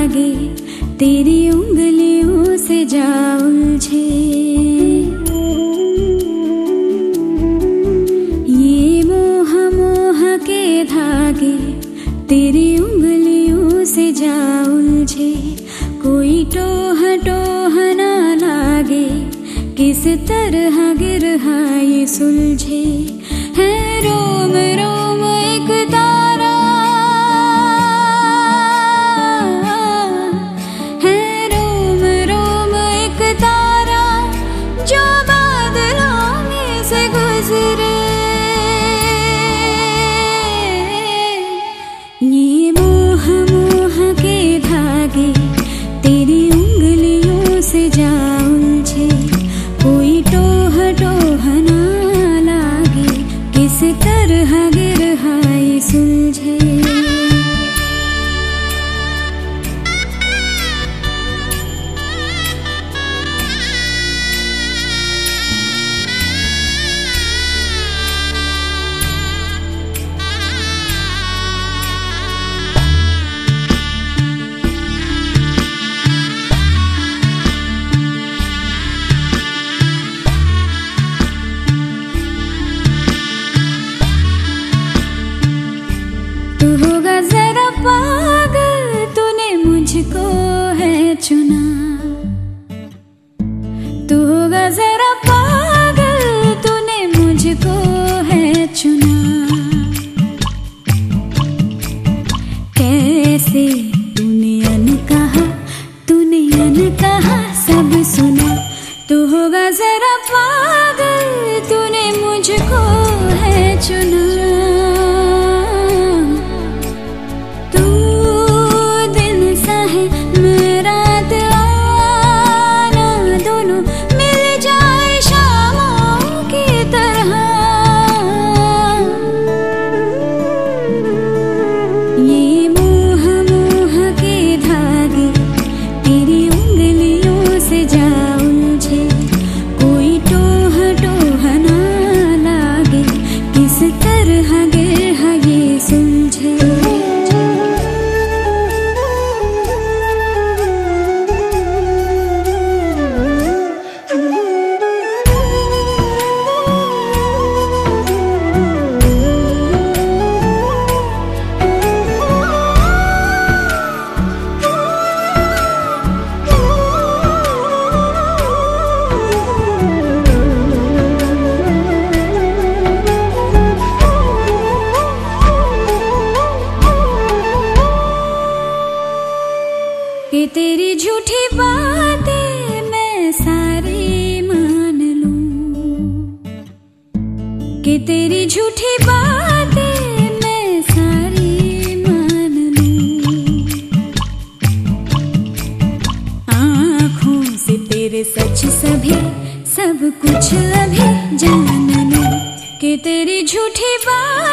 लागे, तेरी उंगलियों से जा उलझे। ये मोह मोह के धागे तेरी उंगलियों से जा उलझे। कोई टोह टोह ना लागे, किस तरह गिरहा ये सुलझे। है रोम रोम एक तारा, है रोम रोम एक तारा जो बादलों में से गुजरे। ये मोह मोह के धागे तेरी उंगलियों से जा उलझे। कोई टोह टोह ना लागे, किस तरह गिरहा ये सुलझे। तू होगा जरा पागल, तूने मुझको है चुना। तू होगा जरा पागल, तूने मुझको है चुना। कैसे तूने अनकहा सब सुना। तू होगा जरा पागल, तूने मुझको है चुना। कि तेरी झूठी बातें मैं सारी मान लूं, कि तेरी झूठी बातें मैं सारी मान लूं। आँखों से तेरे सच सभी सब कुछ अभी जान लूं, कि तेरी झूठी बात